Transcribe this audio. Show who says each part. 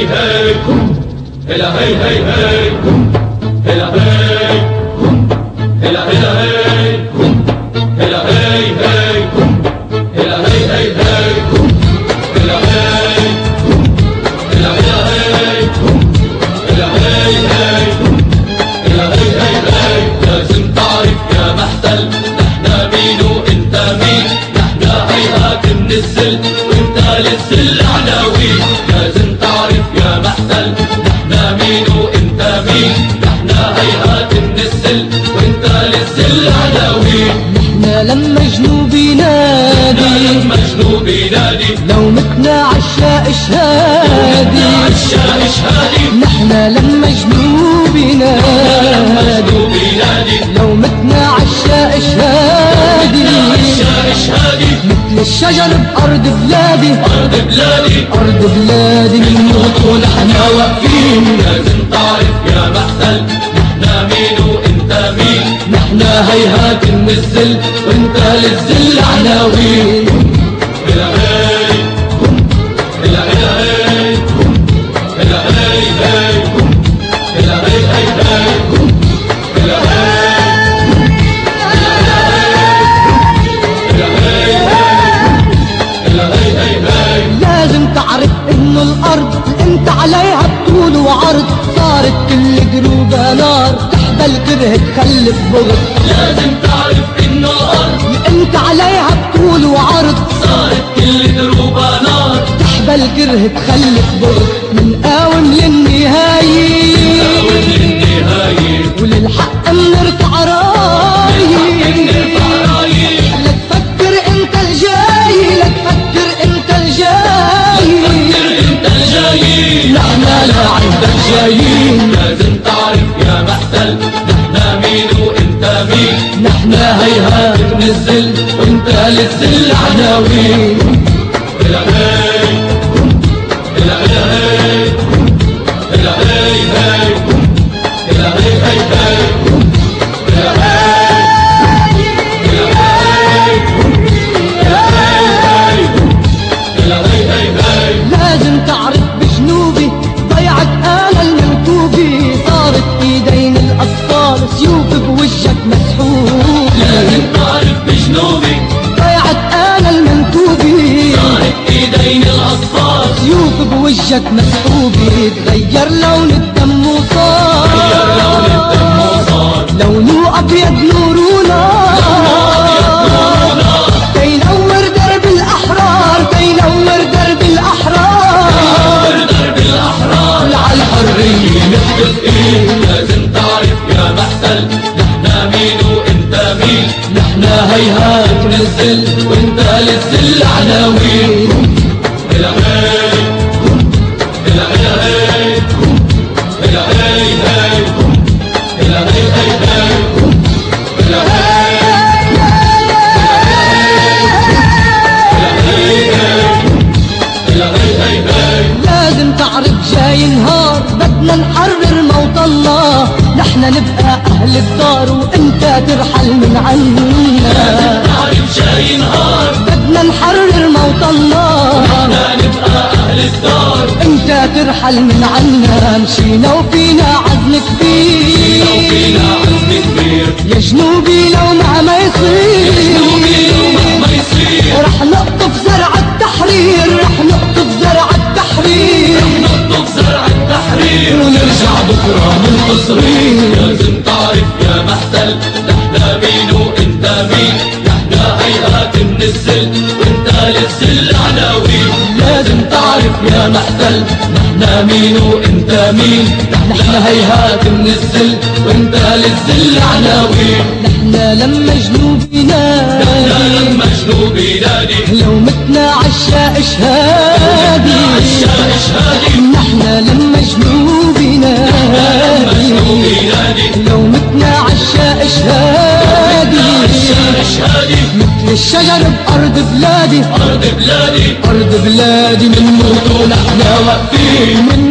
Speaker 1: هي هلا هي هي هي هلا هي هلا هلا هي هلا هي هي هلا هي هي هي هلا هي هلا هلا هي هلا هي هي هلا هي هي هي لازم تعرف يا محتل نحنا مين وانت مين، نحنا هيهات من السل وانت للسل عناوين. لازم تعرف يا محتل نحنا مين وانت مين، نحنا هيهات من السل وانت للسل عناوين.
Speaker 2: نحنا لما جنوب ينادي،
Speaker 1: لما جنوب ينادي،
Speaker 2: لو متنا عشاء شهادي،
Speaker 1: عشاء شهادي.
Speaker 2: نحنا لما جنوب ينادي،
Speaker 1: لو
Speaker 2: متنا عشاء شهادي،
Speaker 1: عشاء شهادي.
Speaker 2: مثل الشجر بأرض بلادي،
Speaker 1: أرض بلادي،
Speaker 2: أرض بلادي
Speaker 1: بنموت ونحنا واقفين. لازم تعرف يا محتل نحنا مين وانت مين، نحنا هيهات من السل وانت للسل عناوين. هلا هي هلا هلا هي هلا هي هي هلا هي هي هي هلا هي.
Speaker 2: لازم تعرف انه الارض انت عليها بطول وعرض، صارت كل دروبها نار تحبل كره تخلف بغض.
Speaker 1: لازم تعرف انه الارض
Speaker 2: انت عليها بطول وعرض،
Speaker 1: صارت كل دروبها نار
Speaker 2: تحبل كره تخلف بغض. من قاوم للنهاية وللحق منرفع راية. لا تفكر انت الجاي، لا تفكر انت الجاي،
Speaker 1: نحنا لا عندك جايين. لازم تعرف يا محتل نحنا مين وانت مين، نحنا هيهات من السل وانت للسل عناوين. هلا هي هلا هلا هي هلا هي هي هلا هي هي هي هلا هي.
Speaker 2: لازم تعرف بجنوبي ضيعت آلة المنكوبي، صارت ايدين الاطفال سيوف بوجهك مسحوب.
Speaker 1: لازم تعرف بجنوبي
Speaker 2: ضيعت آلة المنكوبي،
Speaker 1: صارت ايدين الاطفال
Speaker 2: سيوف بوجهك مسحوبة. تغير لون الدم وصار،
Speaker 1: لون الدم وصار
Speaker 2: لونه ابيض نورنا، تينور درب الاحرار، تينور درب الاحرار،
Speaker 1: درب الاحرار على الحريه متفقين. لازم تعرف يا محتل نحنا مين وانت مين، نحنا هيهات من السل وانت للسل عناوين. هلا هي هلا هلا هي هلا هي هي هلا هي هي هي هلا هي.
Speaker 2: لازم تعرف جاي نهار بدنا نحرر موطننا، نحنا نبقى اهل الدار وانت ترحل من عنا.
Speaker 1: تعرف جاي نهار
Speaker 2: بدنا نحرر موطننا،
Speaker 1: نحنا نبقى اهل الدار،
Speaker 2: انت ترحل من عنا. مشينا وفينا عزم كبير،
Speaker 1: وفينا عزم كبير.
Speaker 2: يا جنوبي لو مهما يصير،
Speaker 1: مهما يصير
Speaker 2: رح نقطف زرع التحرير، رح نقطف زرع التحرير،
Speaker 1: نقطف زرع التحرير ونرجع بكره منتصرين. لازم تعرف يا محتل نحنا مين وانت مين، نحنا هيهات من السل وانت للسل عناوين. لازم تعرف يا محتل نحنا مين وانت مين، نحنا هيهات من السل وانت للسل عناوين.
Speaker 2: نحنا لما جنوب ينادي،
Speaker 1: نحنا لما جنوب ينادي،
Speaker 2: لو متنا عشاء شهادي،
Speaker 1: عشاء شهادي.
Speaker 2: نحنا لما جنوب ينادي، لو متنا عشاء شهادي،
Speaker 1: عشاء شهادي.
Speaker 2: مثل الشجر بأرض بلادي،
Speaker 1: أرض بلادي،
Speaker 2: أرض بلادي.
Speaker 1: بنموت ونحنا واقفين.